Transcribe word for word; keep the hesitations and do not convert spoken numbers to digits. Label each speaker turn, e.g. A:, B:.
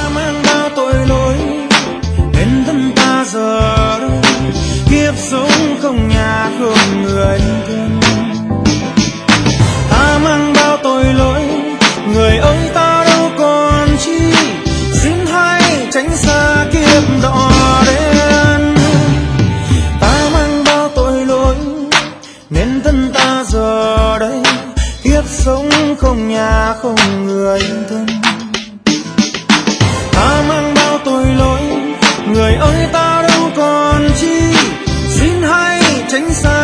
A: mang bao tội lỗi nên thân ta giờ đây kiếp sống không nhà không người thân. Ta mang bao tội lỗi, người ơi ta đâu còn chi, xin hãy tránh xa kiếp đỏ đen. Ta mang bao tội lỗi nên thân ta giờ đây kiếp sống không nhà không người thân. Ta mang bao tội lỗi, người ơi ta đâu còn chi, xin hãy tránh xa